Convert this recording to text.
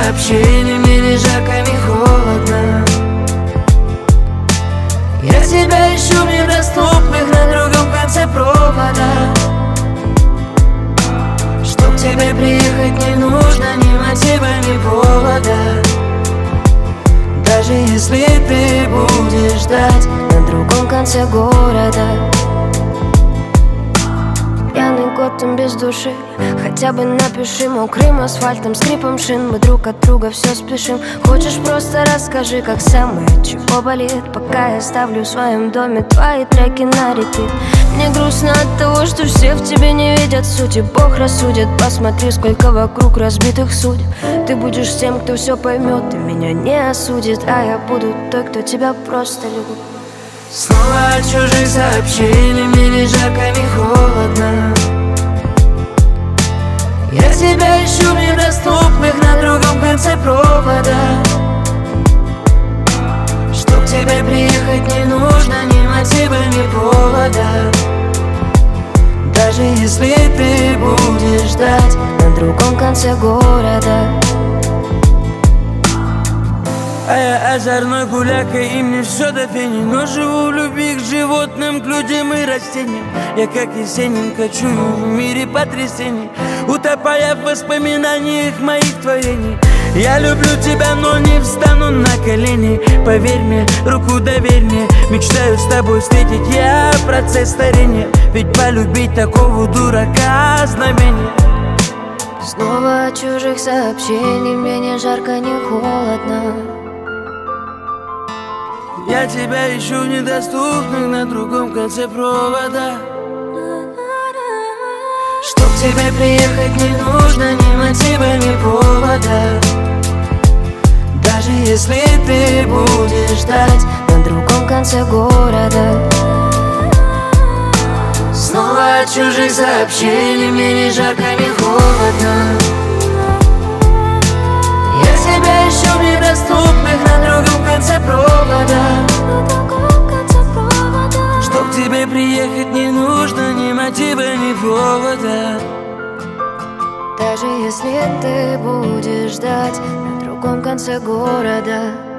сообщений, мне ни жарко, ни холодно. Я тебя ищу в недоступных на другом конце провода. Чтоб к тебе приехать не нужно ни мотива, ни повода. Даже если ты будешь ждать на другом конце города. Пьяный год, он без души. Хотя бы напиши мокрым асфальтом, скрипом шин. Мы друг от друга все спешим. Хочешь, просто расскажи, как самое, чего болит. Пока я ставлю в своем доме твои треки на репит. Мне грустно от того, что все в тебе не видят сути. Бог рассудит, посмотри, сколько вокруг разбитых судеб. Ты будешь тем, кто все поймет и меня не осудит. А я буду той, кто тебя просто любит. Снова от чужих сообщений, мне ни жарко, ни холодно. Я тебя ищу в недоступных на другом конце провода. Чтоб к тебе приехать не нужно ни мотива, ни повода. Даже если ты будешь ждать на другом конце города. А я озорной гуляка, и мне все до фени. Но живу в любви к животным, к людям и растениям. Я как Есенин кочую в мире потрясений, утопая в воспоминаниях моих творений. Я люблю тебя, но не встану на колени. Поверь мне, руку доверь мне. Мечтаю с тобой встретить я процесс старения. Ведь полюбить такого дурака знамение. Снова от чужих сообщений, мне ни жарко, ни холодно. Я тебя ищу в недоступных на другом конце провода. Чтоб к тебе приехать не нужно ни мотива, ни повода. Даже если ты будешь ждать на другом конце города. Снова от чужих сообщений, мне ни жарко, ни холодно. Я тебя ищу в недоступных на другом конце провода. Чтоб к тебе приехать не нужно ни мотива, ни повода. Даже если ты будешь ждать на другом конце города.